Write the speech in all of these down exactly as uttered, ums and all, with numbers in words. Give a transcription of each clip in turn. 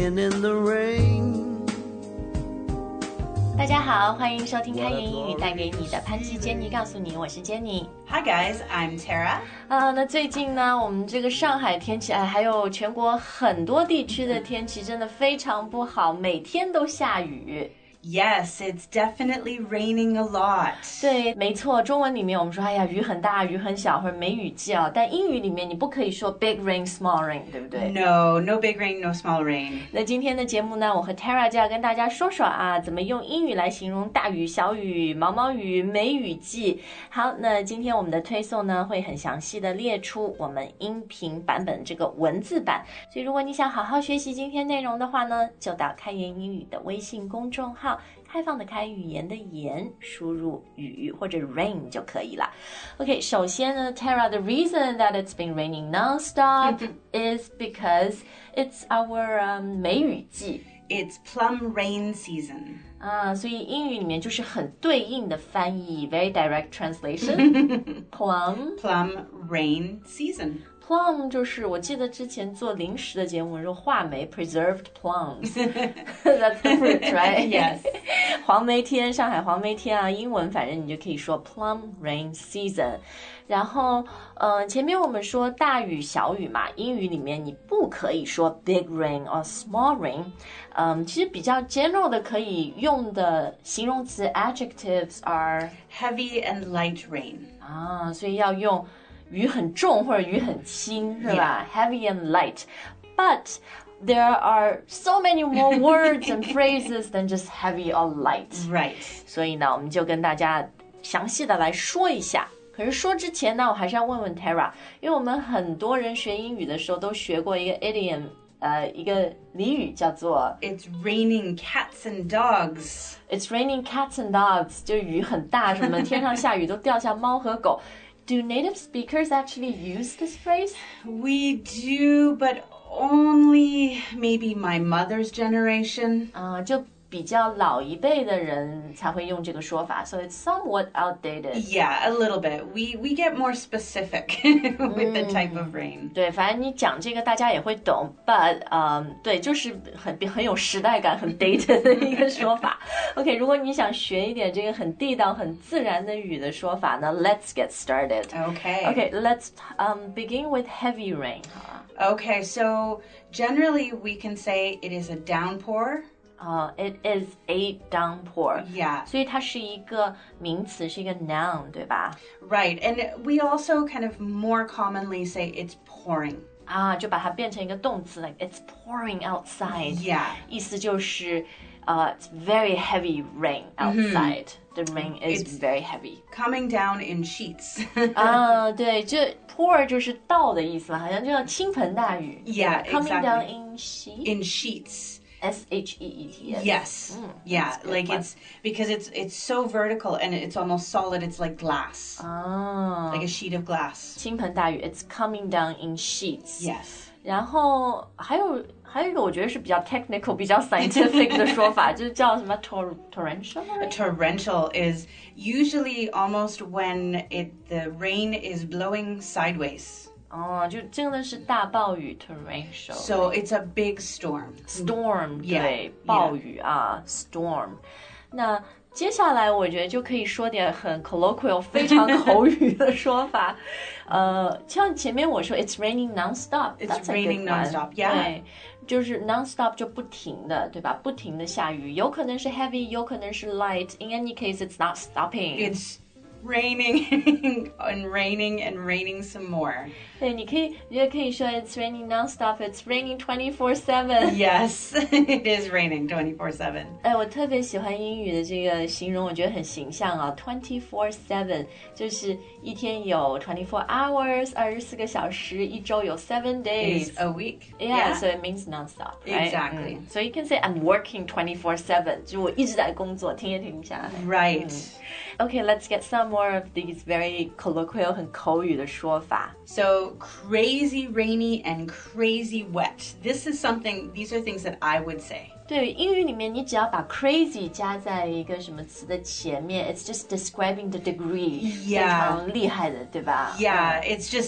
singing in the rain。 大家好，欢迎收听开言英语，带给你的潘吉杰尼告诉你，我是 Jenny。Hi guys, I'm Tara。 啊，那最近呢，我们这个上海天气，哎，还有全国很多地区的天气真的非常不好，每天都下雨。 Yes, it's definitely raining a lot. 对，没错，中文里面我们说，哎呀，雨很大，雨很小，或者梅雨季啊。但英语里面你不可以说 big rain, small rain， 对不对 ？No, no big rain, no small rain. 那今天的节目呢，我和 Tara 就要跟大家说说啊，怎么用英语来形容大雨、小雨、毛毛雨、梅雨季。好，那今天我们的推送呢，会很详细的列出我们音频版本这个文字版。所以如果你想好好学习今天内容的话呢，就到开言英语的微信公众号。开放的开，语言的言，输入雨或者 rain 就可以了。OK， 首先呢 Tara, the reason that it's been raining non-stop is because it's our、um, 梅雨季。 It's plum rain season. 啊，所以英语里面就是很对应的翻译 very direct translation plum plum rain season。Plum 就是我记得之前做零食的节目说话梅 preserved plums that's the fruit, right? Yes 黄梅天，上海黄梅天啊，英文反正你就可以说 plum rain season。然后呃，前面我们说大雨小雨嘛，英语里面你不可以说 big rain or small rain。嗯，其实比较 general 的可以用的形容词 adjectives are heavy and light rain。 啊，所以要用雨很重或者雨很轻，是吧 yeah. Heavy and light. But there are so many more words and phrases than just heavy or light. Right. 所以呢，我们就跟大家详细的来说一下。可是说之前呢，我还是要问问 Tara， 因为我们很多人学英语的时候都学过一个 idiom， 呃，一个俚语叫做 It's raining cats and dogs. It's raining cats and dogs， 就雨很大，什么天上下雨都掉下猫和狗。Do native speakers actually use this phrase? We do, but only maybe my mother's generation. 啊、uh, 就比较老一辈的人才会用这个说法 so it's somewhat outdated. Yeah, a little bit. We we get more specific with the type of rain. 对，反正你讲这个大家也会懂 but 嗯、um, 对，就是很很有时代感，很 dated 的一个说法。OK， 如果你想学一点这个很地道、很自然的语的说法呢 let's get started. Okay. Okay, let's um begin with heavy rain. 好啊 Okay, so generally we can say it is a downpour.Uh, it is a downpour. Yeah. 所以它是一个名词，是一个 noun， 对吧？ Right. And we also kind of more commonly say it's pouring. 啊，就把它变成一个动词 like it's pouring outside. Yeah. 意思就是uh, it's very heavy rain outside. Mm-hmm. The rain is it's very heavy. Coming down in sheets. 啊，对，就 pour 就是倒的意思嘛，好像就叫倾盆大雨。 Yeah, Coming exactly. down in sheets. In sheets.S H E E T S. Yes. Mm, yeah, like it's because it's it's so vertical and it's almost solid. It's like glass. Ah. Like a sheet of glass. 倾盆大雨 it's coming down in sheets. Yes. 然后还有还有一个我觉得是比较 technical 比较 scientific 的说法就是叫什么 tor torrential? A torrential is usually almost when it the rain is blowing sideways. 哦，就真的是大暴雨 torrential. So it's a big storm. Storm, Yeah, 对，暴雨啊 storm. 那接下来我觉得就可以说点很 colloquial 非常口语的说法。呃，像前面我说 it's raining non-stop. It's That's a raining good one. non-stop, yeah. 对，就是 non-stop 就不停的，对吧？不停的下雨，有可能是 heavy， 有可能是 light. In any case, it's not stopping. It's raining and raining and raining some more. 对，你可以，你也可以说 it's raining non-stop. It's raining twenty-four seven. Yes, it is raining twenty-four seven. 哎，我特别喜欢英语的这个形容，我觉得很形象啊。twenty-four seven 就是一天有 twenty-four hours， 二十四个小时，一周有 seven days. It's a week. Yeah, yeah. so it means non-stop, right? Exactly. 嗯 so you can say I'm working twenty-four seven. 就我一直在工作，停也停不下来。 Right. 嗯 Okay, let's get some more of these very colloquial 很口语的说法。 So crazy rainy and crazy wet. This is something, these are things that I would say. 对，英语里面你只要把 crazy 加在一个什么词的前面 it's just describing the degree. Yeah. 非常厉害的，对吧？ Yeah, it's just,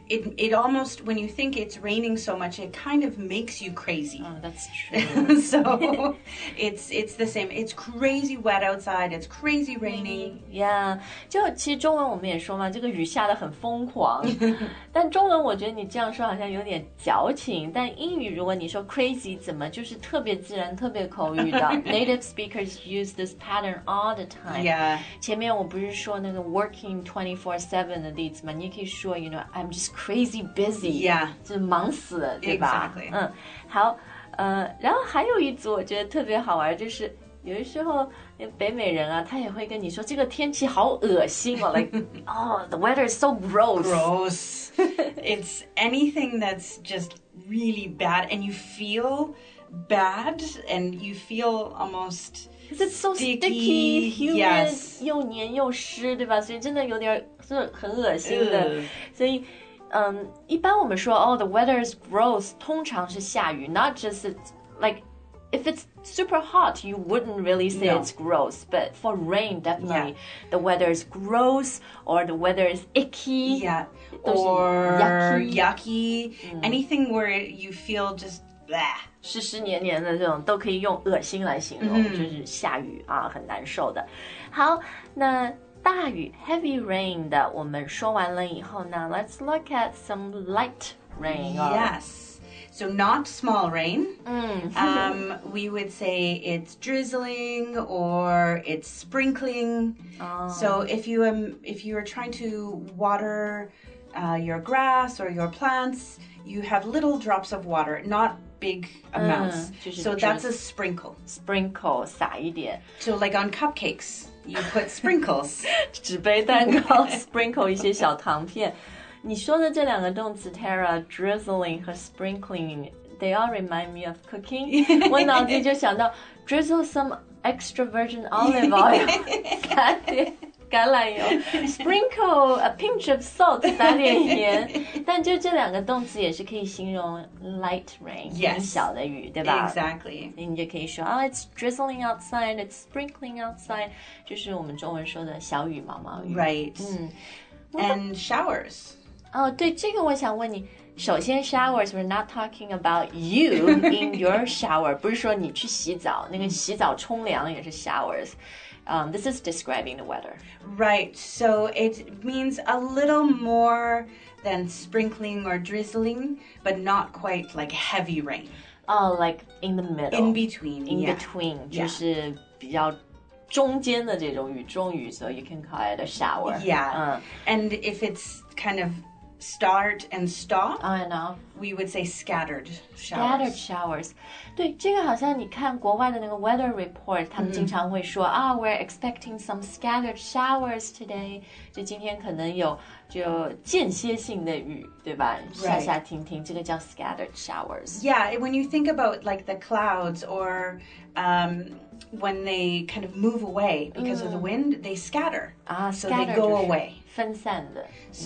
it it almost, when you think it's raining so much, it kind of makes you crazy. Oh, that's true. So it's it's the same. It's crazy wet outside. It's crazy rainy. Yeah， 就其实中文我们也说嘛，这个雨下得很疯狂。但中文我觉得你这样说好像有点矫情，但英语如果你说 crazy， 怎么就是特别自然、特别口语的？Native speakers use this pattern all the time. Yeah. 前面我不是说那个 working twenty-four seven 的例子嘛，你也可以说 ，you know, I'm just crazy busy. Yeah. 就是忙死了，对吧 Exactly. 嗯，好，呃，然后还有一组我觉得特别好玩，就是有的时候北美人啊，他也会跟你说这个天气好恶心哦，like oh the weather is so gross. Gross. It's anything that's just really bad, and you feel bad, and you feel almost. Because it's so sticky, sticky, humid, yes. 又黏又湿，对吧？所以真的有点是很恶心的。 Ugh. 所以，嗯，一般我们说哦 ，the weather is gross， 通常是下雨 ，not just it's, like if it's super hot, you wouldn't really say No. it's gross. But for rain, definitely, Yeah. the weather is gross or the weather is icky. Yeah. 都是 Or yucky. yucky. Anything where you feel just blah. 湿湿黏黏的这种都可以用恶心来形容， 嗯就是下雨啊，很难受的。好，那大雨 heavy rain 的我们说完了以后呢 ，let's look at some light rain. Yes. So not small rain. 嗯 Um, we would say it's drizzling or it's sprinkling. So if you um if you are trying to water uh, your grass or your plants, you have little drops of water, not big amounts. 就是 So that's a sprinkle. sprinkle 撒一点， So like on cupcakes, you put sprinkles. 纸杯蛋糕 sprinkle 一些小糖片。你说的这两个动词 Tara drizzling 和 sprinkling they all remind me of cooking 我脑子里就想到 drizzle some extra virgin olive oil 撒点橄榄油 sprinkle a pinch of salt 撒点盐但就这两个动词也是可以形容 light rain Yes. 很小的雨对吧 Exactly. 你就可以说啊 it's drizzling outside it's sprinkling outside 就是我们中文说的小雨毛毛雨 Right. 嗯 And showers. 哦，对，这个我想问你。首先 ，showers we're not talking about you in your shower， 不是说你去洗澡，那个洗澡冲凉也是 showers。Um, this is describing the weather. Right. So it means a little more than sprinkling or drizzling, but not quite like heavy rain. Oh, like in the middle. In between. In yeah. between， Yeah. 就是比较中间的这种雨中雨 ，so you can call it a shower. Yeah. 嗯 And if it's kind of start and stop, ，I know. we would say scattered Scattered showers. showers， 对，这个好像你看国外的那个 weather report，他们经常会说、啊，we're expecting some scattered showers today， 就今天可能有就间歇性的雨，对吧？ Right. 下下停停，这个叫 scattered showers。 Yeah, when you think about like the clouds or um, when they kind of move away because of the wind, they scatter. 啊 So they ，scattered go 就是 away. 分散的，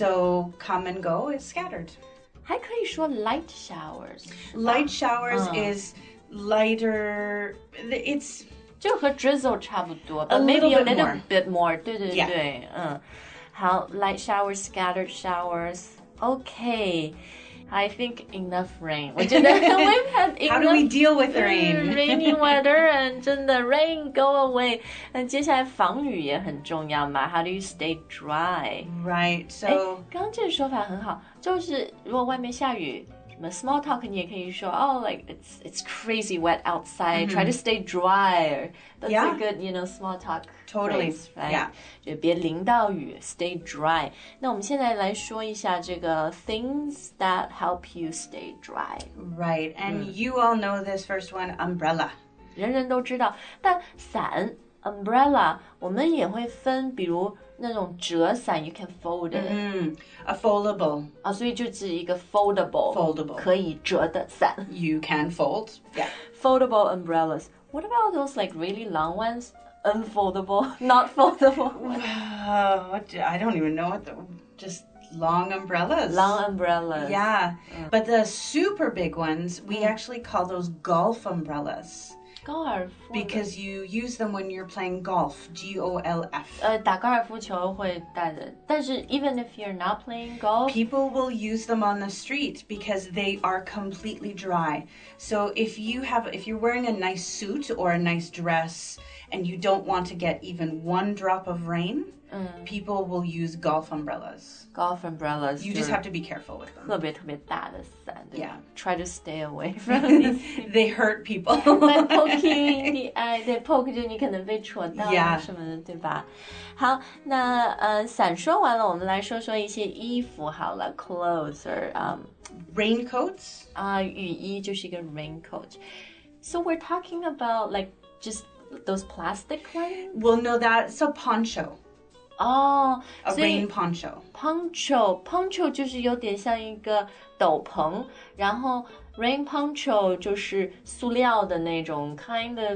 So come and go is scattered. 还可以说 light showers， Light showers Uh. is lighter. It's 就和 drizzle 差不多 A ，but maybe a little bit little more. bit more。对对 Yeah. 对，嗯，好 ，light showers, scattered showers. Okay, I think enough rain. 我觉得 we've had enough how do we deal with rain? rainy weather and 真的 rain go away. 那接下来防雨也很重要嘛 ？How do you stay dry? Right. 哎 So 刚刚这个说法很好，就是如果外面下雨。什么 small talk 你也可以说哦 like it's it's crazy wet outside、mm hmm. try to stay dry that's Yeah. a good you know small talk Totally. phrase, right? Yeah. 就别淋到雨 stay dry 那我们现在来说一下这个 things that help you stay dry right, and you all know this first one, umbrella. 人人都知道但伞 umbrella 我们也会分比如那种折伞 you can fold it、 嗯 A foldable. 啊，所以就指一个 foldable Foldable. 可以折的伞 You can fold. Yeah. Foldable umbrellas. What about those like really long ones? Unfoldable, not foldable. Uh, what do, I don't even know what the just long umbrellas. Long umbrellas. Yeah. But the super big ones, we actually call those golf umbrellas. 高尔夫 because you use them when you're playing golf. G O L F. 呃，打高尔夫球会带的，但是 even if you're not playing golf, People will use them on the street because they are completely dry. So if you have, if you're wearing a nice suit or a nice dress and you don't want to get even one drop of rain, people will use golf umbrellas. golf umbrellas, You just have to be careful with 特 them. 别特别大的伞，对吧 Yeah. Try to stay away from these. They hurt people. By poking in the eye, 对 poke 就你可能被戳到 Yeah. 什么的，对吧？好，那呃，伞说完了，我们来说说一些衣服好了 ，clothes or um Raincoats. 啊、雨衣就是一个 raincoat. So we're talking about like just those plastic ones. Well, no, that's a poncho. 哦， A 所以 rain poncho. poncho poncho 就是有点像一个斗篷，然后 rain poncho 就是塑料的那种 kind of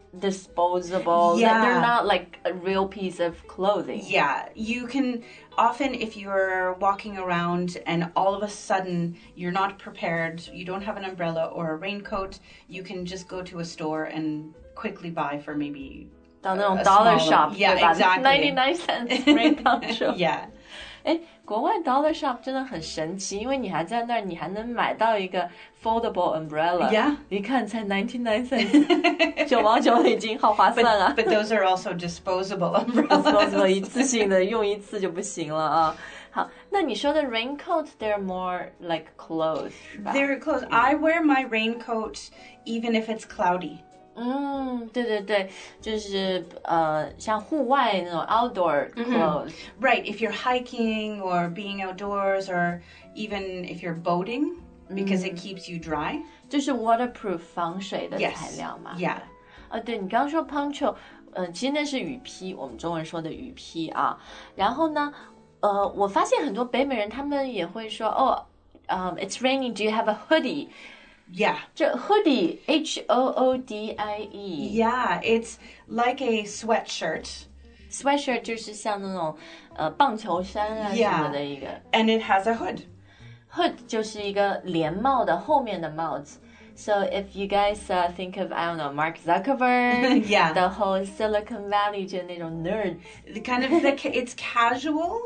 disposable. Yeah. They're not like a real piece of clothing. Yeah, you can often, if you're walking around and all of a sudden you're not prepared, you don't have an umbrella or a raincoat, you can just go to a store and quickly buy for maybe 到那种 a dollar small- shop， Yeah, 对吧 exactly. ？ninety-nine cents rain poncho。 Yeah. 哎，国外 dollar shop 真的很神奇，因为你还在那儿，你还能买到一个 foldable umbrella。 Yeah. 一看才 ninety-nine cents， 九毛九美金，好划算啊 But those are also disposable umbrellas. disposable 一次性的，用一次就不行了啊。好，那你说的 raincoat they're more like clothes 是吧？ They're close. I wear my raincoat even if it's cloudy. 嗯，对对对，就是呃，像户外那种 outdoor clothes。 Right, if you're hiking or being outdoors or even if you're boating because it keeps you dry. 就是 waterproof 防水的 Yes. 材料嘛。 Yeah. 啊，对你刚刚说 poncho， 呃，其实那是雨披，我们中文说的雨披啊。然后呢，呃，我发现很多北美人他们也会说，哦，嗯、um,，it's raining，do you have a hoodie？ Yeah. 这 hoodie H O O D I E Yeah, it's like a sweatshirt sweatshirt 就是像那种呃棒球衫啊 Yeah. 什么的一个 and it has a hood. hood 就是一个连帽的后面的帽子。So if you guys uh, think of I don't know Mark Zuckerberg, Yeah. the whole Silicon Valley 就那种 nerd. The kind of the, it's casual.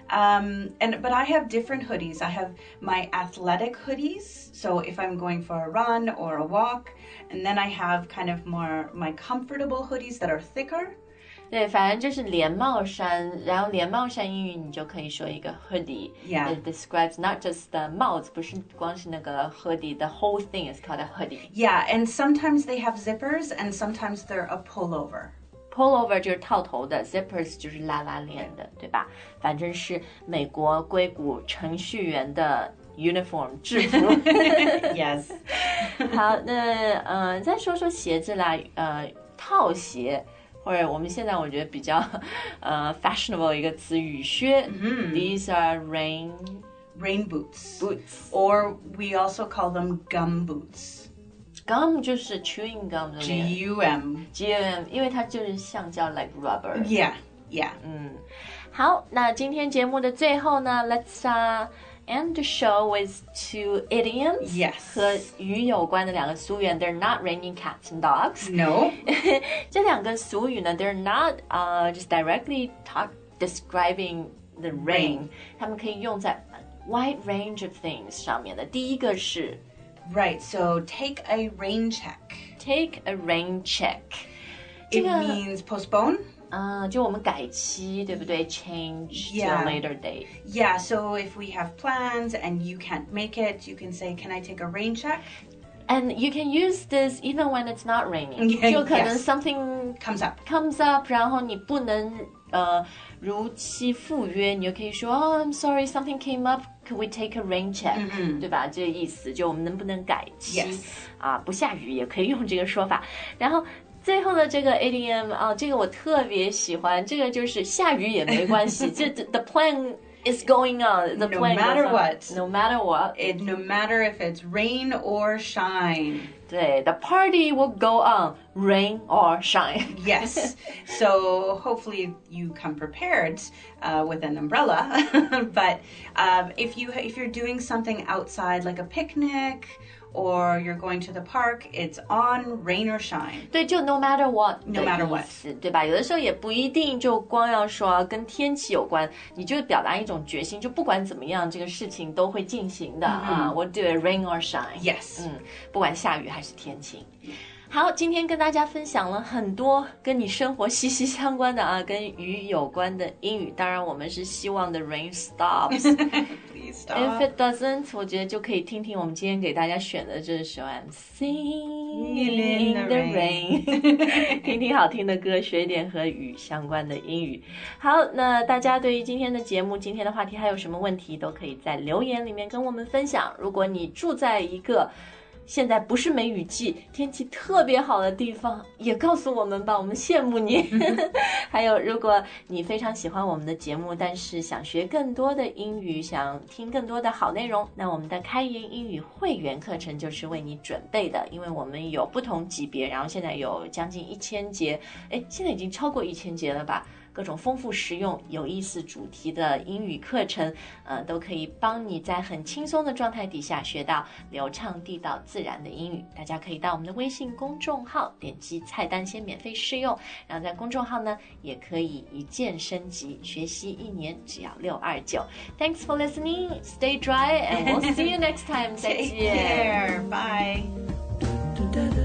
Um, and but I have different hoodies. I have my athletic hoodies. So if I'm going for a run or a walk, and then I have kind of more my comfortable hoodies that are thicker. 对，反正就是连帽衫，然后连帽衫英语你就可以说一个 hoodie. Yeah. It describes not just the 帽子，不是光是那个 hoodie. The whole thing is called a hoodie. Yeah, and sometimes they have zippers, and sometimes they're a pullover. Pullover 就是套头的 ，zippers 就是拉拉链的，对吧？反正是美国硅谷程序员的 uniform 制服。 Yes. 好，那呃，再说说鞋子啦，呃，套鞋。或者我们现在我觉得比较呃 fashionable 一个词雨靴、mm. These are rain rain boots. boots. Or we also call them gum boots. Gum 就是 chewing gum 的 G U M. G U M 因为它就是橡胶 like rubber. Yeah, yeah. 嗯，好，那今天节目的最后呢 let's uh, end the show with two idioms. Yes. 和鱼有关的两个俗语 They're not raining cats and dogs. No. 这两个俗语呢 They're not uh, just directly talk describing the rain. 它们可以用在 a wide range of things 上面的。第一个是 Right, so take a rain check. take a rain check. It 这个 means postpone. 呃，就我们改期，对不对 ？Change to a Yeah. later date. Yeah, so if we have plans and you can't make it, you can say, can I take a rain check? And you can use this even when it's not raining. Yeah, 就可能 yes. something Comes up. comes up，然后你不能呃如期赴约，你就可以说哦、oh, I'm sorry, something came up. Could we take a rain check？、对吧？这个意思就我们能不能改期 Yes. 啊？不下雨也可以用这个说法。然后最后的这个 idiom 啊，这个我特别喜欢，这个就是下雨也没关系，这 the plan is going on. The No plan matter goes on. what. No matter what. It, no matter if it's rain or shine. 对 the party will go on, rain or shine. Yes. So hopefully you come prepared. uh, with an umbrella. But um, if you if you're doing something outside, like a picnic, or you're going to the park, it's on, rain or shine. 对，就 no matter what No matter what 的意思，对吧？有的时候也不一定就光要说跟天气有关，你就表达一种决心，就不管怎么样，这个事情都会进行的、mm hmm. 啊。We'll do it rain or shine. Yes. 嗯，不管下雨还是天晴。好，今天跟大家分享了很多跟你生活息息相关的啊，跟雨有关的英语。当然，我们是希望的 rain stops. Please stop. If it doesn't, 我觉得就可以听听我们今天给大家选的这首 I'm singing in the rain. 听听好听的歌，学一点和雨相关的英语。好，那大家对于今天的节目、今天的话题还有什么问题，都可以在留言里面跟我们分享。如果你住在一个现在不是梅雨季，天气特别好的地方，也告诉我们吧，我们羡慕你。还有，如果你非常喜欢我们的节目，但是想学更多的英语，想听更多的好内容，那我们的开言英语会员课程就是为你准备的，因为我们有不同级别，然后现在有将近一千节，哎，现在已经超过一千节了吧？各种丰富实用有意思主题的英语课程，呃，都可以帮你在很轻松的状态底下学到流畅地道自然的英语。大家可以到我们的微信公众号点击菜单先免费试用，然后在公众号呢也可以一键升级，学习一年只要六二九。Thanks for listening. Stay dry and we'll see you next time. 再见。 Take care. Bye.